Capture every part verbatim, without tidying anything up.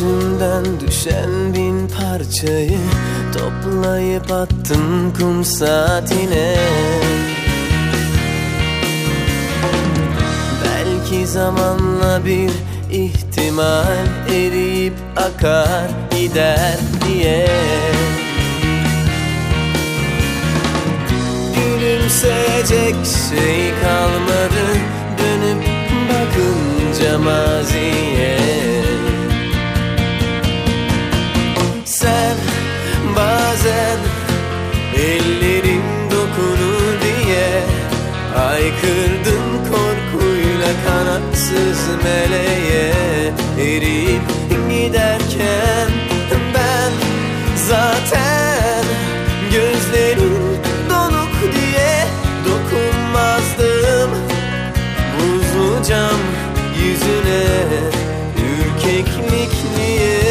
Yüzümden düşen bin parçayı toplayıp attım kum saatine. Belki zamanla bir ihtimal eriyip akar gider diye. Gülümseyecek şey kalmadı dönüp bakınca maziye. Sen bazen ellerin dokunur diye haykırdın korkuyla kanatsız meleğe. Eriyip giderken ben zaten gözlerin donuk diye dokunmazdım buzlu cam yüzüne ürkeklik niye?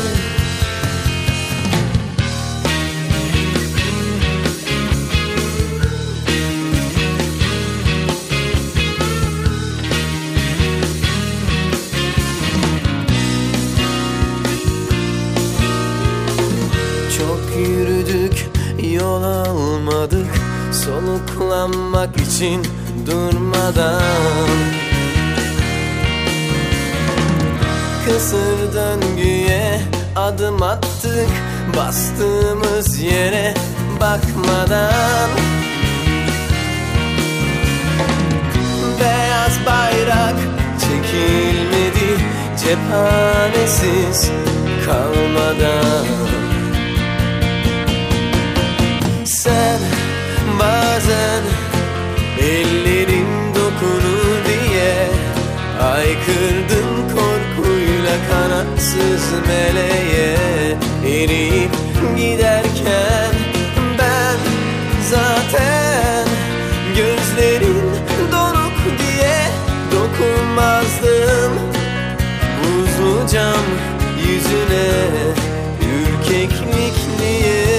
Çok yürüdük, yol almadık, soluklanmak için durmadan. Kısır döngüye adım attık, bastığımız yere bakmadan. Beyaz bayrak çekilmedi cephanesiz kalmadan. Sen bazen ellerin dokunur diye haykırdın korkuyla kanatsız meleğe. Eriyip giderken ben zaten gözlerin donuk diye dokunmazdım buzlu cam yüzüne ürkeklik niye?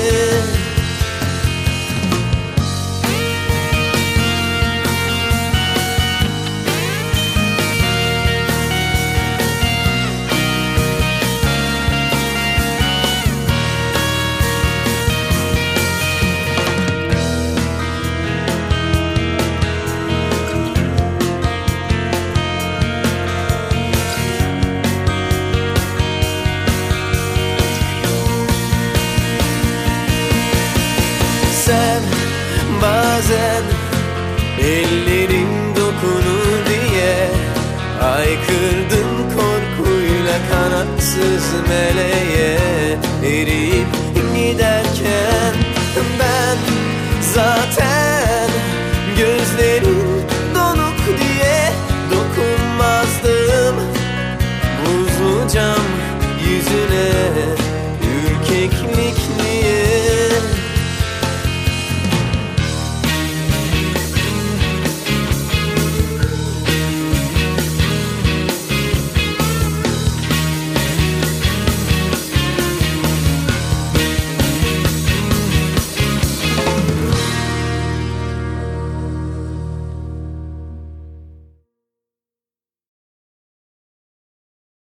Sen bazen ellerin dokunur diye haykırdın korkuyla kanatsız meleğe. Eriyip giderken ben zaten gözlerin donuk diye dokunmazdım buzlu cam